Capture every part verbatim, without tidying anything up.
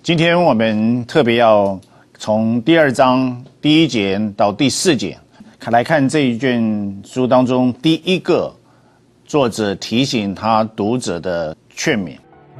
今天我们特别要从第二章第一节到第四节来看这一卷书当中第一个作者提醒他读者的劝勉。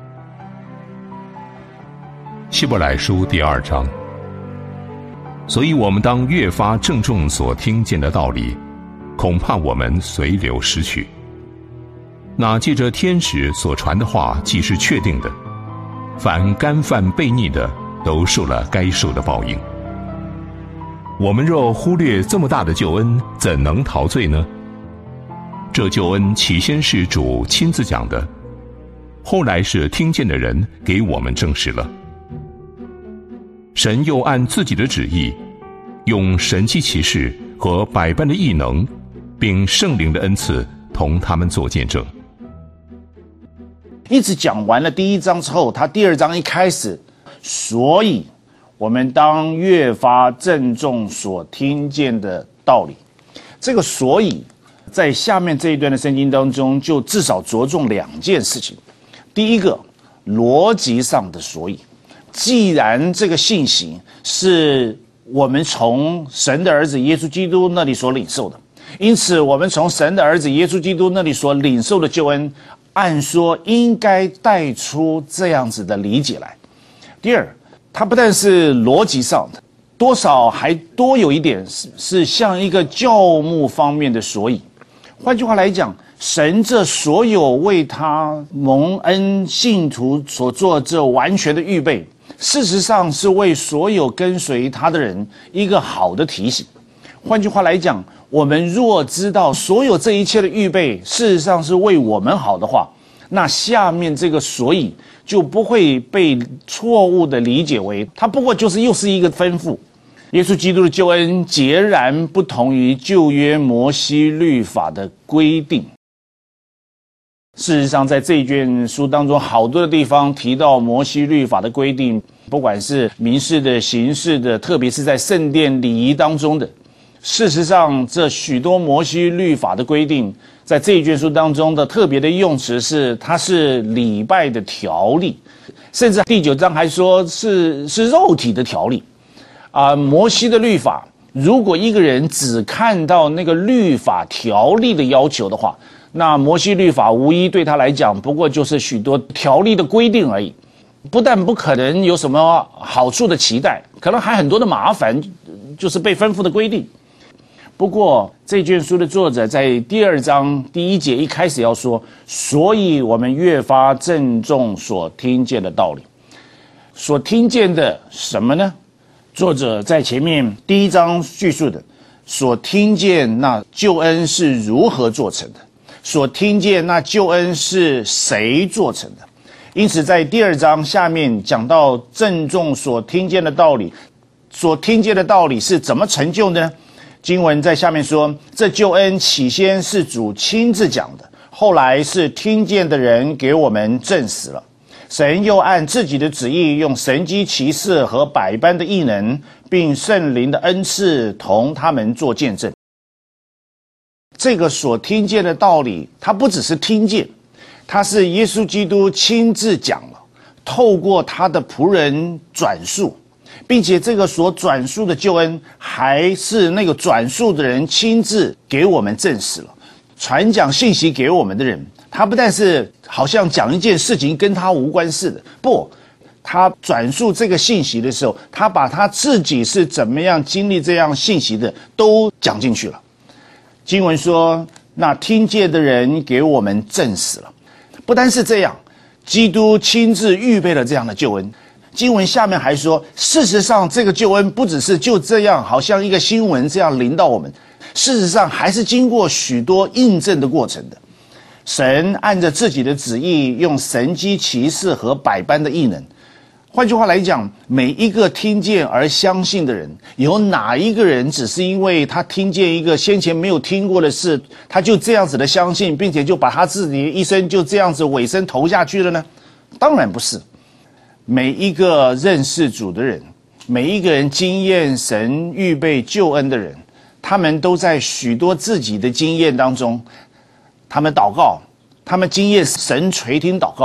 希伯来书第二章，所以我们当越发郑重所听见的道理，恐怕我们随流失去。那借着天使所传的话既是确定的，凡干犯悖逆的都受了该受的报应。我们若忽略这么大的救恩，怎能陶醉呢？这救恩起先是主亲自讲的，后来是听见的人给我们证实了。神又按自己的旨意，用神迹奇事和百般的异能，并圣灵的恩赐同他们做见证。 一直讲完了第一章之后，他第二章一开始，所以我们当越发郑重所听见的道理。这个所以在下面这一段的圣经当中，就至少着重两件事情。第一个，逻辑上的所以，既然这个信息是我们从神的儿子耶稣基督那里所领受的，因此我们从神的儿子耶稣基督那里所领受的救恩，按说应该带出这样子的理解来。第二，它不但是逻辑上的，多少还多有一点是是像一个教牧方面的所以。换句话来讲，神这所有为他蒙恩信徒所做这完全的预备，事实上是为所有跟随他的人一个好的提醒。换句话来讲，我们若知道所有这一切的预备事实上是为我们好的话，那下面这个所以就不会被错误的理解为它不过就是又是一个吩咐。耶稣基督的救恩截然不同于旧约摩西律法的规定。事实上在这一卷书当中，好多的地方提到摩西律法的规定，不管是民事的、刑事的，特别是在圣殿礼仪当中的。事实上，这许多摩西律法的规定，在这一卷书当中的特别的用词是，它是礼拜的条例，甚至第九章还说是是肉体的条例。啊、呃，摩西的律法，如果一个人只看到那个律法条例的要求的话，那摩西律法无疑对他来讲，不过就是许多条例的规定而已，不但不可能有什么好处的期待，可能还很多的麻烦，就是被吩咐的规定。不过这卷书的作者在第二章第一节一开始要说，所以我们越发郑重所听见的道理。所听见的什么呢？作者在前面第一章叙述的，所听见那救恩是如何做成的，所听见那救恩是谁做成的。因此在第二章下面讲到郑重所听见的道理，所听见的道理是怎么成就呢？经文在下面说，这救恩起先是主亲自讲的，后来是听见的人给我们证实了。神又按自己的旨意，用神迹奇事和百般的异能，并圣灵的恩赐同他们做见证。这个所听见的道理，它不只是听见，它是耶稣基督亲自讲了，透过他的仆人转述，并且这个所转述的救恩，还是那个转述的人亲自给我们证实了。传讲信息给我们的人，他不但是好像讲一件事情跟他无关似的，不，他转述这个信息的时候，他把他自己是怎么样经历这样信息的都讲进去了。经文说，那听见的人给我们证实了。不单是这样，基督亲自预备了这样的救恩。经文下面还说，事实上这个救恩不只是就这样好像一个新闻这样临到我们，事实上还是经过许多印证的过程的。神按着自己的旨意，用神迹奇事和百般的异能。换句话来讲，每一个听见而相信的人，有哪一个人只是因为他听见一个先前没有听过的事，他就这样子的相信，并且就把他自己的一生就这样子委身投下去了呢？当然不是。每一个认识主的人，每一个人经验神预备救恩的人，他们都在许多自己的经验当中，他们祷告，他们经验神垂听祷告，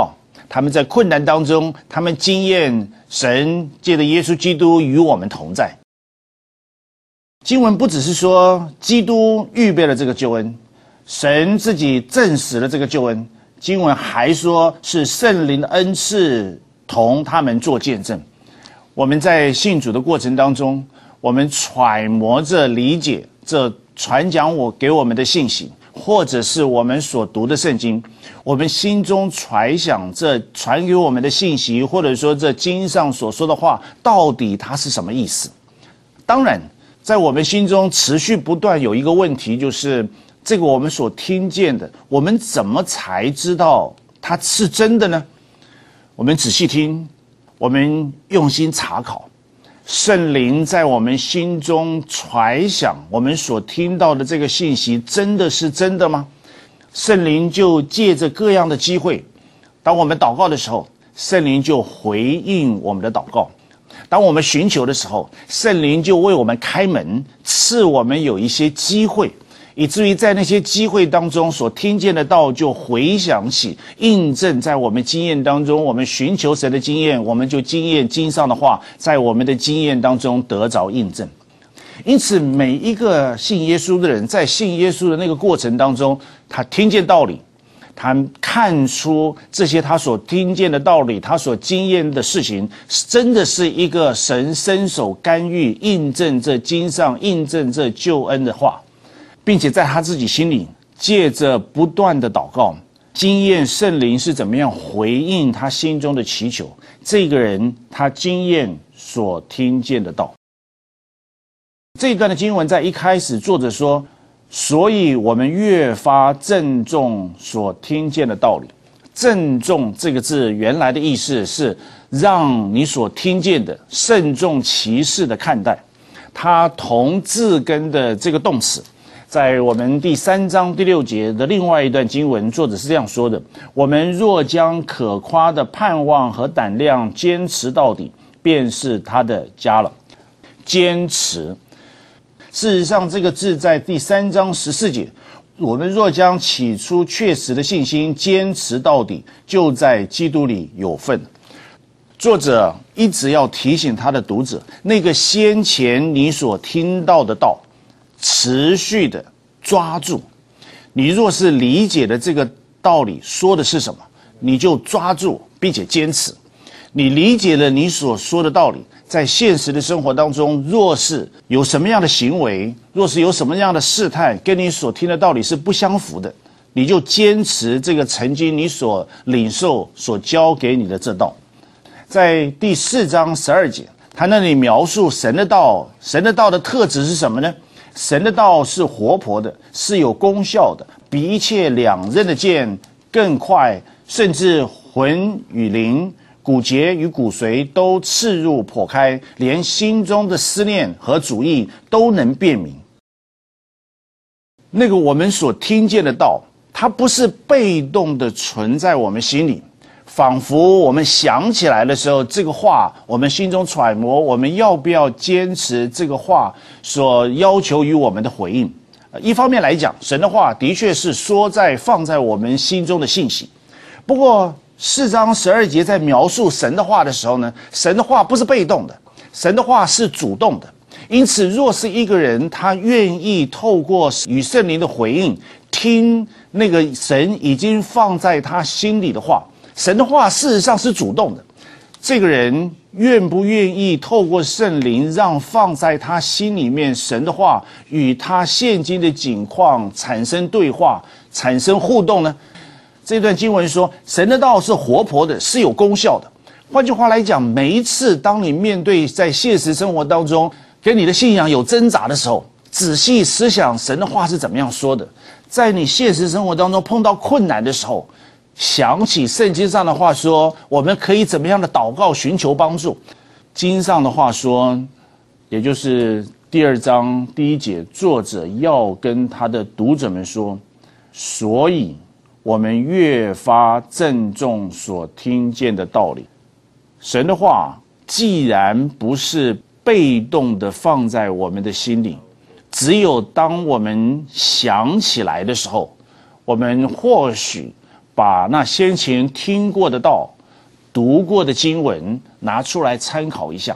他们在困难当中，他们经验神借着耶稣基督与我们同在。经文不只是说基督预备了这个救恩，神自己证实了这个救恩，经文还说是圣灵的恩赐同他们做见证。我们在信主的过程当中，我们揣摩着理解这传讲我给我们的信息，或者是我们所读的圣经，我们心中揣想这传给我们的信息，或者说这经上所说的话，到底它是什么意思？当然在我们心中持续不断有一个问题，就是这个我们所听见的，我们怎么才知道它是真的呢？我们仔细听，我们用心查考，圣灵在我们心中揣想我们所听到的这个信息真的是真的吗？圣灵就借着各样的机会，当我们祷告的时候，圣灵就回应我们的祷告；当我们寻求的时候，圣灵就为我们开门，赐我们有一些机会，以至于在那些机会当中所听见的道就回想起，印证在我们经验当中，我们寻求神的经验，我们就经验经上的话，在我们的经验当中得着印证。因此每一个信耶稣的人，在信耶稣的那个过程当中，他听见道理，他看出这些他所听见的道理，他所经验的事情，真的是一个神伸手干预，印证这经上，印证这救恩的话，并且在他自己心里借着不断的祷告，经验圣灵是怎么样回应他心中的祈求，这个人他经验所听见的道。这一段的经文在一开始作者说，所以我们越发郑重所听见的道理。郑重这个字原来的意思是让你所听见的慎重其事的看待，它同字根的这个动词，在我们第三章第六节的另外一段经文，作者是这样说的：我们若将可夸的盼望和胆量坚持到底，便是他的家了。坚持，事实上这个字在第三章十四节，我们若将起初确实的信心坚持到底，就在基督里有份。作者一直要提醒他的读者，那个先前你所听到的道，持续的抓住。你若是理解的这个道理说的是什么，你就抓住并且坚持。你理解了你所说的道理，在现实的生活当中，若是有什么样的行为，若是有什么样的试探跟你所听的道理是不相符的，你就坚持这个曾经你所领受所教给你的这道。在第四章十二节，他那里描述神的道，神的道的特质是什么呢？神的道是活泼的，是有功效的，比一切两刃的剑更快，甚至魂与灵、骨节与骨髓都刺入剖开，连心中的思念和主意都能辨明。那个我们所听见的道，它不是被动的存在我们心里，仿佛我们想起来的时候，这个话我们心中揣摩，我们要不要坚持这个话所要求于我们的回应。一方面来讲，神的话的确是说在放在我们心中的信息，不过四章十二节在描述神的话的时候呢，神的话不是被动的，神的话是主动的。因此若是一个人他愿意透过与圣灵的回应，听那个神已经放在他心里的话，神的话事实上是主动的。这个人愿不愿意透过圣灵让放在他心里面神的话与他现今的境况产生对话，产生互动呢？这段经文说，神的道是活泼的，是有功效的。换句话来讲，每一次当你面对在现实生活当中跟你的信仰有挣扎的时候，仔细思想神的话是怎么样说的。在你现实生活当中碰到困难的时候，想起圣经上的话说，我们可以怎么样的祷告寻求帮助。经上的话说，也就是第二章第一节，作者要跟他的读者们说，所以我们越发郑重所听见的道理。神的话既然不是被动的放在我们的心里，只有当我们想起来的时候，我们或许把那先前听过的道读过的经文拿出来参考一下。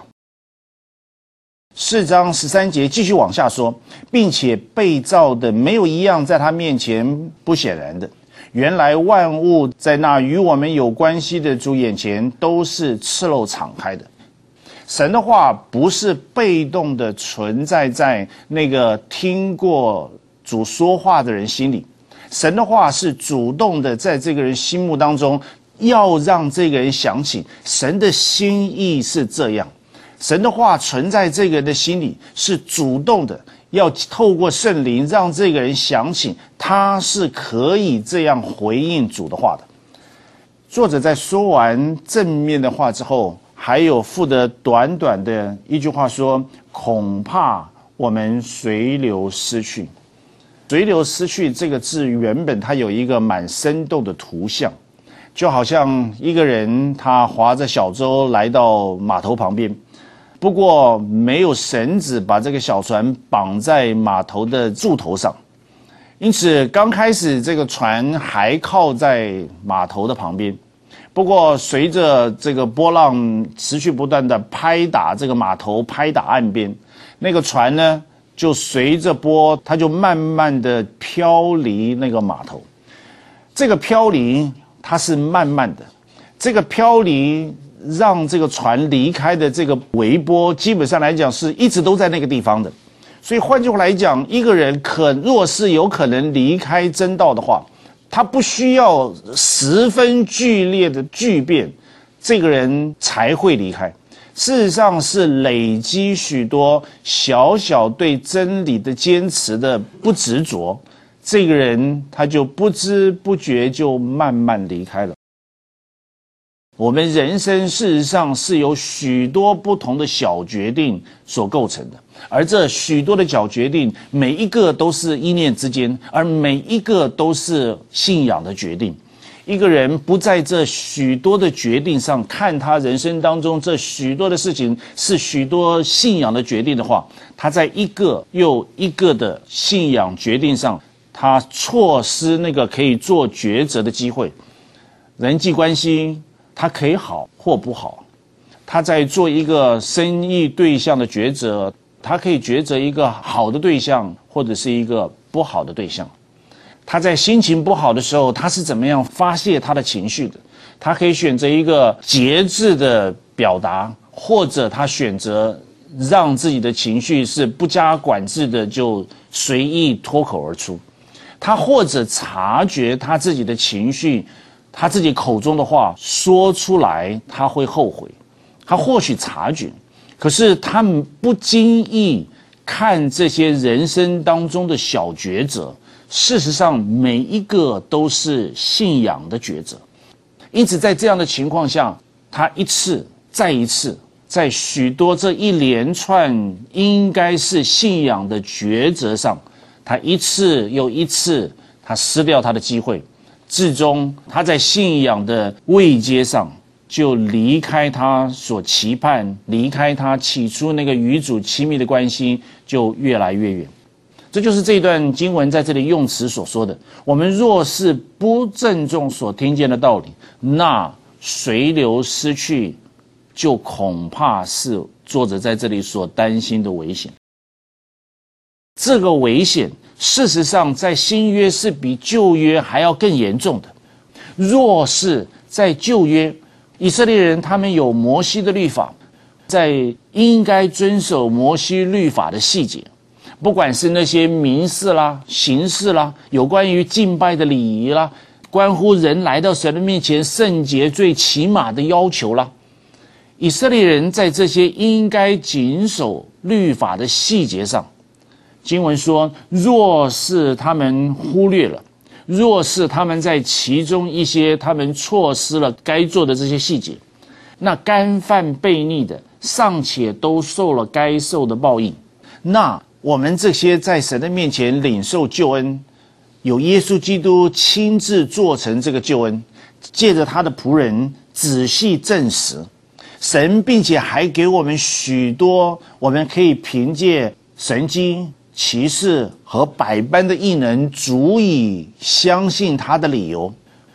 四章十三节继续往下说，并且被造的没有一样在他面前不显然的。原来万物在那与我们有关系的主眼前都是赤露敞开的。神的话不是被动的存在在那个听过主说话的人心里，神的话是主动的在这个人心目当中，要让这个人想起神的心意是这样。神的话存在这个人的心里，是主动的，要透过圣灵让这个人想起他是可以这样回应主的话的。作者在说完正面的话之后，还有附的短短的一句话说，恐怕我们随流失去。随流失去这个字原本它有一个蛮生动的图像，就好像一个人他划着小舟来到码头旁边，不过没有绳子把这个小船绑在码头的柱头上，因此刚开始这个船还靠在码头的旁边。不过随着这个波浪持续不断的拍打这个码头，拍打岸边，那个船呢就随着波，它就慢慢的飘离那个码头。这个飘离它是慢慢的，这个飘离让这个船离开的这个微波，基本上来讲是一直都在那个地方的。所以换句话来讲，一个人可若是有可能离开真道的话，他不需要十分剧烈的巨变，这个人才会离开。事实上是累积许多小小对真理的坚持的不执着，这个人他就不知不觉就慢慢离开了。我们人生事实上是由许多不同的小决定所构成的，而这许多的小决定，每一个都是一念之间，而每一个都是信仰的决定。一个人不在这许多的决定上看他人生当中这许多的事情是许多信仰的决定的话，他在一个又一个的信仰决定上，他错失那个可以做抉择的机会。人际关系他可以好或不好，他在做一个生意对象的抉择，他可以抉择一个好的对象或者是一个不好的对象。他在心情不好的时候，他是怎么样发泄他的情绪的？他可以选择一个节制的表达，或者他选择让自己的情绪是不加管制的就随意脱口而出。他或者察觉他自己的情绪，他自己口中的话说出来他会后悔，他或许察觉，可是他不经意看这些人生当中的小抉择，事实上每一个都是信仰的抉择。因此在这样的情况下，他一次再一次在许多这一连串应该是信仰的抉择上，他一次又一次他失掉他的机会，至终他在信仰的位阶上就离开他所期盼，离开他起初那个与主亲密的关系就越来越远。这就是这段经文在这里用词所说的，我们若是不郑重所听见的道理，那随流失去，就恐怕是作者在这里所担心的危险。这个危险事实上在新约是比旧约还要更严重的。若是在旧约，以色列人他们有摩西的律法，在应该遵守摩西律法的细节，不管是那些民事啦、刑事啦，有关于敬拜的礼仪啦，关乎人来到神的面前圣洁最起码的要求啦，以色列人在这些应该谨守律法的细节上，经文说，若是他们忽略了，若是他们在其中一些他们错失了该做的这些细节，那干犯悖逆的尚且都受了该受的报应，那我们这些在神的面前领受救恩，有耶稣基督亲自做成这个救恩，借着他的仆人仔细证实神，并且还给我们许多我们可以凭借神迹奇事和百般的异能足以相信他的理由。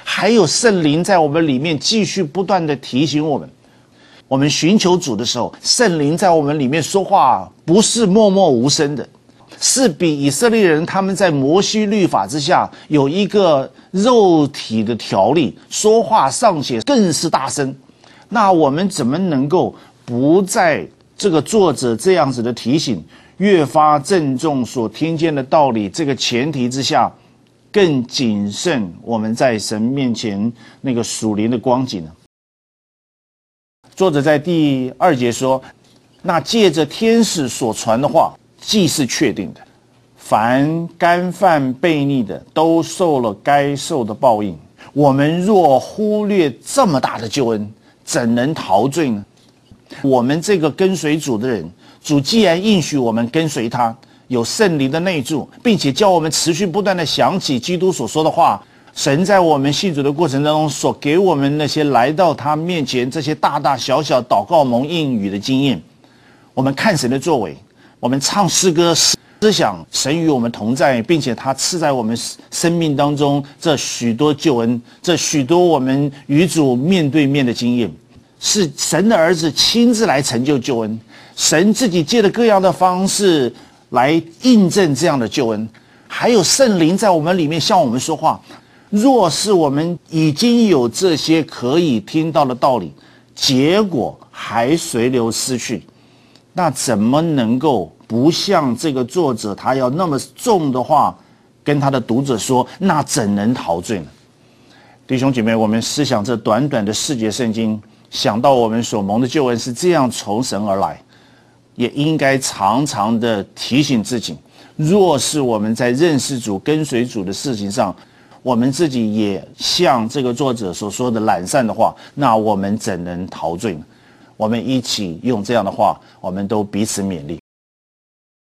还有圣灵在我们里面继续不断的提醒我们。我们寻求主的时候，圣灵在我们里面说话不是默默无声的，是比以色列人他们在摩西律法之下有一个肉体的条例，说话尚且更是大声。那我们怎么能够不在这个作者这样子的提醒，越发郑重所听见的道理这个前提之下，更谨慎我们在神面前那个属灵的光景呢？作者在第二节说，那借着天使所传的话既是确定的，凡干犯悖逆的都受了该受的报应。我们若忽略这么大的救恩，怎能逃罪呢？我们这个跟随主的人，主既然应许我们跟随他，有圣灵的内助，并且叫我们持续不断的想起基督所说的话，神在我们信主的过程当中所给我们那些来到他面前这些大大小小祷告蒙应许的经验，我们看神的作为，我们唱诗歌思想神与我们同在，并且他赐在我们生命当中这许多救恩，这许多我们与主面对面的经验，是神的儿子亲自来成就救恩，神自己借着各样的方式来印证这样的救恩，还有圣灵在我们里面向我们说话。若是我们已经有这些可以听到的道理，结果还随流失去，那怎么能够不像这个作者他要那么重的话跟他的读者说，那怎能逃罪呢？弟兄姐妹，我们思想这短短的四节圣经，想到我们所蒙的救恩是这样从神而来，也应该常常的提醒自己，若是我们在认识主跟随主的事情上，我们自己也像这个作者所说的懒散的话，那我们怎能逃罪呢？我们一起用这样的话，我们都彼此勉励。